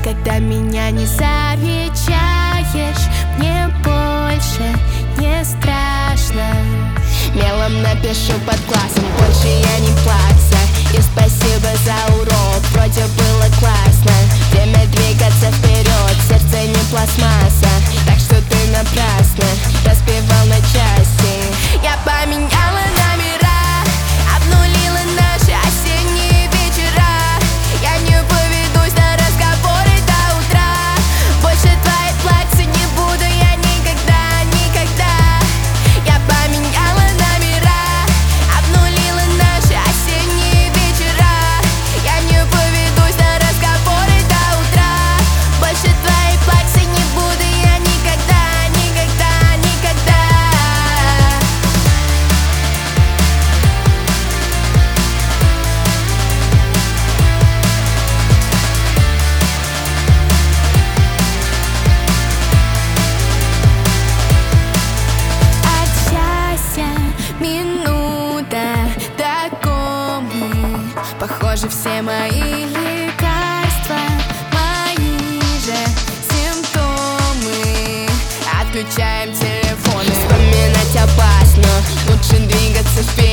когда меня не замечаешь. Мне больше не страшно. Мелом напишу под классом: больше я не плакса. И спасибо за урок, вроде было классно. Время двигаться вперед, сердце не пластмасса. Так что ты напрасно разбивал на части. Я поменяла номера, обнулила наши осенние вечера. Я не поведусь на разговоры до утра. Больше твоей плаксы не буду я никогда, никогда. Я поменяла номера, обнулила наши осенние вечера. Я не поведусь на разговоры до утра. Больше твоей плаксы не буду я никогда, никогда, никогда. От счастья минута до комы. Похоже, все мои лекарства, мои же симптомы. Отключаем телефоны, вспоминать опасно, лучше двигаться вперед.